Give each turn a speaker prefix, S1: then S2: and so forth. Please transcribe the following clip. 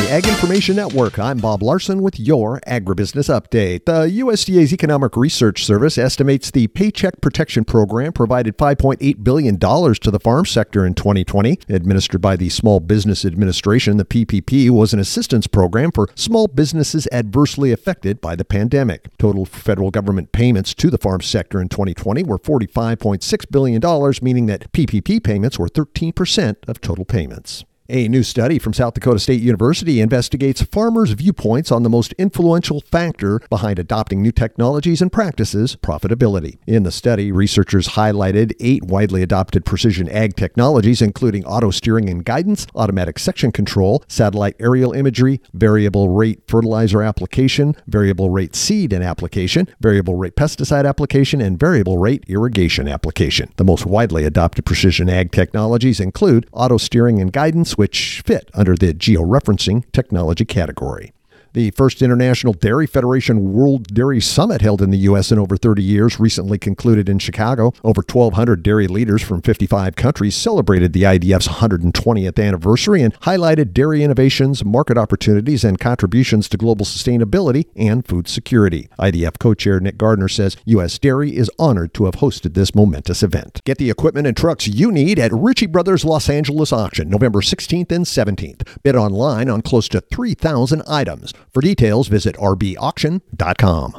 S1: Ag Information Network. I'm Bob Larson with your Agribusiness Update. The USDA's Economic Research Service estimates the Paycheck Protection Program provided $5.8 billion to the farm sector in 2020. Administered by the Small Business Administration, the PPP was an assistance program for small businesses adversely affected by the pandemic. Total federal government payments to the farm sector in 2020 were $45.6 billion, meaning that PPP payments were 13% of total payments. A new study from South Dakota State University investigates farmers' viewpoints on the most influential factor behind adopting new technologies and practices, profitability. In the study, researchers highlighted 8 widely adopted precision ag technologies, including auto steering and guidance, automatic section control, satellite aerial imagery, variable rate fertilizer application, variable rate seed and application, variable rate pesticide application, and variable rate irrigation application. The most widely adopted precision ag technologies include auto steering and guidance, which fit under the georeferencing technology category. The first International Dairy Federation World Dairy Summit, held in the U.S. in over 30 years, recently concluded in Chicago. Over 1,200 dairy leaders from 55 countries celebrated the IDF's 120th anniversary and highlighted dairy innovations, market opportunities, and contributions to global sustainability and food security. IDF co-chair Nick Gardner says U.S. Dairy is honored to have hosted this momentous event. Get the equipment and trucks you need at Ritchie Brothers Los Angeles Auction, November 16th and 17th. Bid online on close to 3,000 items. For details, visit rbauction.com.